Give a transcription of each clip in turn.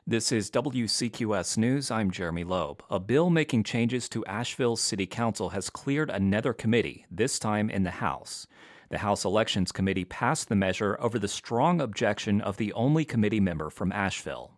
This is WCQS News. I'm Jeremy Loeb. A bill making changes to Asheville's City Council has cleared another committee, this time in the House. The House Elections Committee passed the measure over the strong objection of the only committee member from Asheville.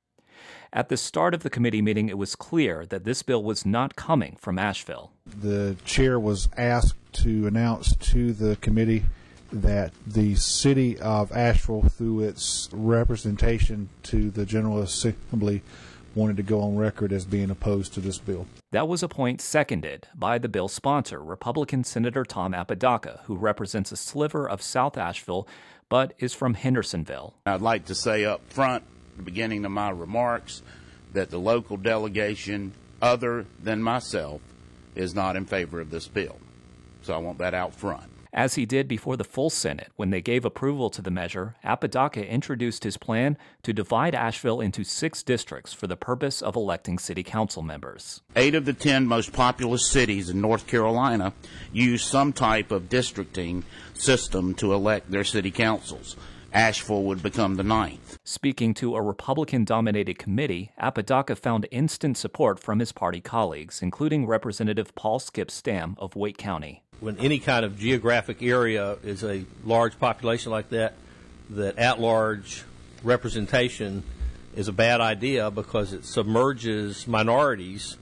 At the start of the committee meeting, it was clear that this bill was not coming from Asheville. The chair was asked to announce to the committee that the city of Asheville, through its representation to the General Assembly, wanted to go on record as being opposed to this bill. That was a point seconded by the bill's sponsor, Republican Senator Tom Apodaca, who represents a sliver of South Asheville but is from Hendersonville. I'd like to say up front, at the beginning of my remarks, that the local delegation, other than myself, is not in favor of this bill. So I want that out front. As he did before the full Senate when they gave approval to the measure, Apodaca introduced his plan to divide Asheville into 6 districts for the purpose of electing city council members. 8 of the 10 most populous cities in North Carolina use some type of districting system to elect their city councils. Asheville would become the 9th. Speaking to a Republican-dominated committee, Apodaca found instant support from his party colleagues, including Representative Paul Skip Stam of Wake County. When any kind of geographic area is a large population like that at-large representation is a bad idea because it submerges minorities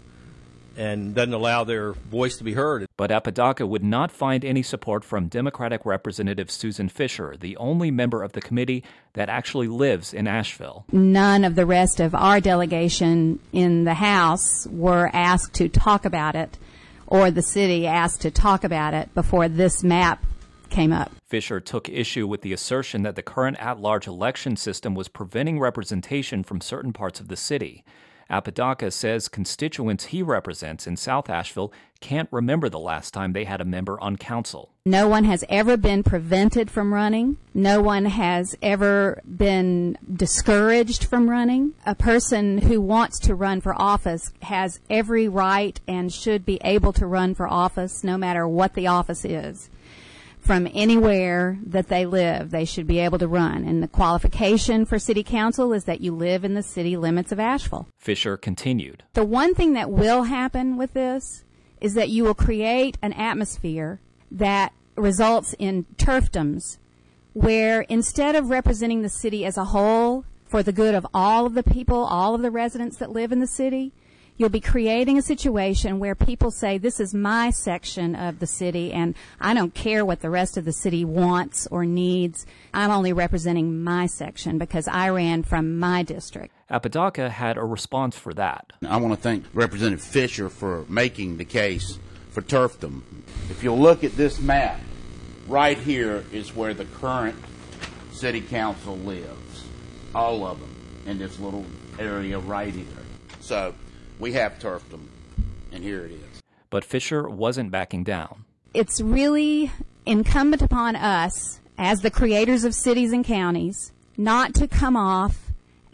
and doesn't allow their voice to be heard. But Apodaca would not find any support from Democratic Representative Susan Fisher, the only member of the committee that actually lives in Asheville. None of the rest of our delegation in the House were asked to talk about it, or the city asked to talk about it before this map came up. Fisher took issue with the assertion that the current at-large election system was preventing representation from certain parts of the city. Apodaca says constituents he represents in South Asheville can't remember the last time they had a member on council. No one has ever been prevented from running. No one has ever been discouraged from running. A person who wants to run for office has every right and should be able to run for office no matter what the office is. From anywhere that they live, they should be able to run. And the qualification for city council is that you live in the city limits of Asheville. Fisher continued. The one thing that will happen with this is that you will create an atmosphere that results in turfdoms, where instead of representing the city as a whole for the good of all of the people, all of the residents that live in the city, you'll be creating a situation where people say, this is my section of the city, and I don't care what the rest of the city wants or needs. I'm only representing my section because I ran from my district. Apodaca had a response for that. I want to thank Representative Fisher for making the case for turfdom. If you'll look at this map, right here is where the current city council lives. All of them in this little area right here. So we have turfdom, and here it is. But Fisher wasn't backing down. It's really incumbent upon us, as the creators of cities and counties, not to come off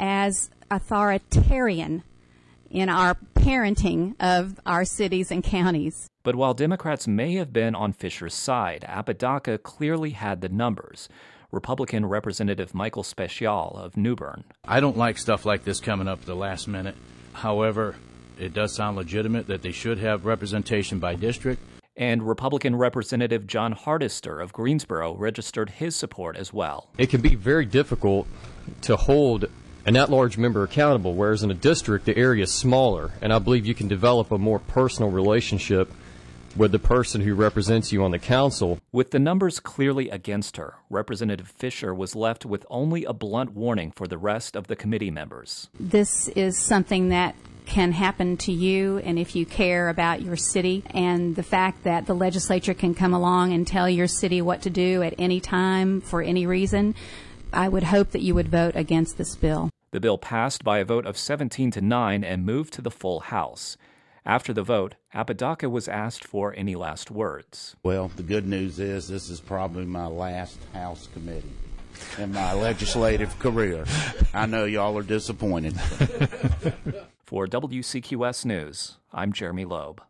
as authoritarian in our parenting of our cities and counties. But while Democrats may have been on Fisher's side, Apodaca clearly had the numbers. Republican Representative Michael Speciale of New Bern. I don't like stuff like this coming up at the last minute. However, it does sound legitimate that they should have representation by district. And Republican Representative John Hardister of Greensboro registered his support as well. It can be very difficult to hold an at-large member accountable, whereas in a district the area is smaller, and I believe you can develop a more personal relationship with the person who represents you on the council. With the numbers clearly against her, Representative Fisher was left with only a blunt warning for the rest of the committee members. This is something that can happen to you, and if you care about your city, and the fact that the legislature can come along and tell your city what to do at any time for any reason, I would hope that you would vote against this bill. The bill passed by a vote of 17-9 and moved to the full House. After the vote, Apodaca was asked for any last words. Well, the good news is this is probably my last House committee in my legislative career. I know y'all are disappointed. For WCQS News, I'm Jeremy Loeb.